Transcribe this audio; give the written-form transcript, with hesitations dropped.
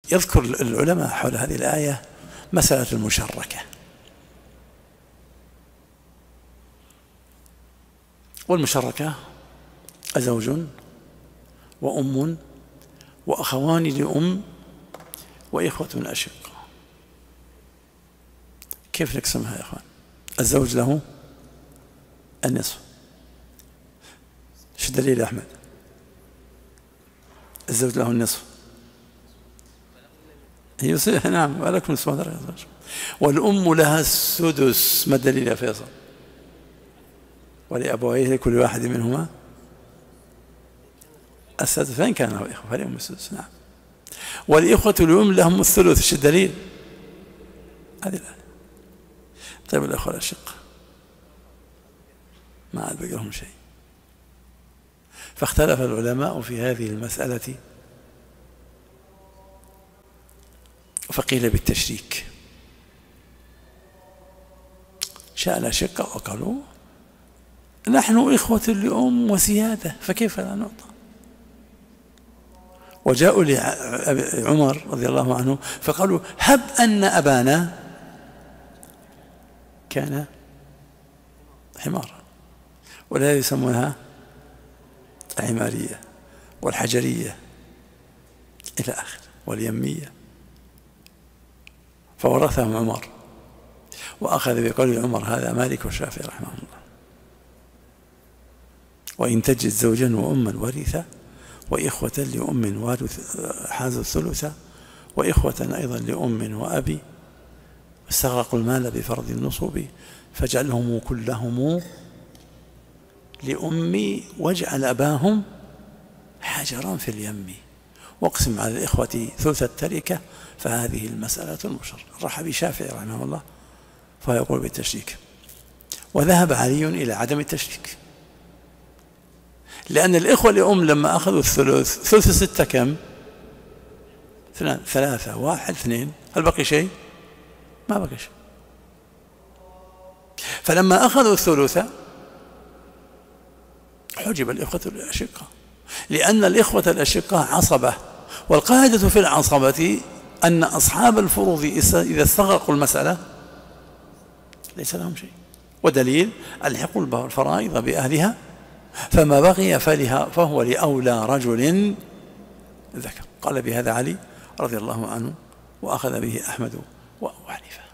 يذكر العلماء حول هذه الآية مسألة المشركة. والمشركة زوج وأم وأخوان لأم وإخوة أشقاء. كيف نقسمها يا أخوان؟ الزوج له النصف. ايش الدليل يا أحمد؟ الزوج له النصف. نعم، ولكم نصف درجة. والأم لها السدس. ما الدليل يا فيصل؟ ولأبويه لكل واحد منهما السدس فإن كان له إخوة فلهم السدس. نعم. والإخوة الأم لهم الثلث. ايش الدليل؟ هذه الآية. طيب الأخوة الأشقاء ما عاد بقي لهم شيء. فاختلف العلماء في هذه المسألة، فقيل بالتشريك. شاء الأشقاء وقالوا نحن إخوة لأم وسيادة فكيف لا نعطى. وجاءوا لعمر رضي الله عنه فقالوا هب أن أبانا كان حمارا. ولا يسمونها العمارية والحجرية إلى آخر واليمية. فورثهم عمر وأخذ بقول عمر. هذا مالك والشافعي رحمه الله. وإن تجد زوجا وأما ورثا وإخوة لأم وارث حازوا الثلث وإخوة أيضا لأم وأبي استغرقوا المال بفرض النصب فاجعلهم كلهم لأمي واجعل أباهم حجرا في اليم واقسم على الإخوة ثلث التركة. فهذه المسألة المشركة. راح الشافعي رحمه الله فيقول بالتشريك. وذهب علي إلى عدم التشريك لأن الإخوة لأم لما أخذوا الثلث، ثلث 6 كم؟ 3 1 2. هل بقي شيء؟ ما بقي شيء. فلما أخذوا الثلث حجب الإخوة الأشقاء لأن الإخوة الأشقاء عصبة. والقاعدة في العصبة أن أصحاب الفروض إذا استغرقوا المسألة ليس لهم شيء. ودليل الحقوا الفرائض بأهلها فما بقي فهو لأولى رجل ذكر. قال بهذا علي رضي الله عنه وأخذ به أحمد وأبو حنيفة.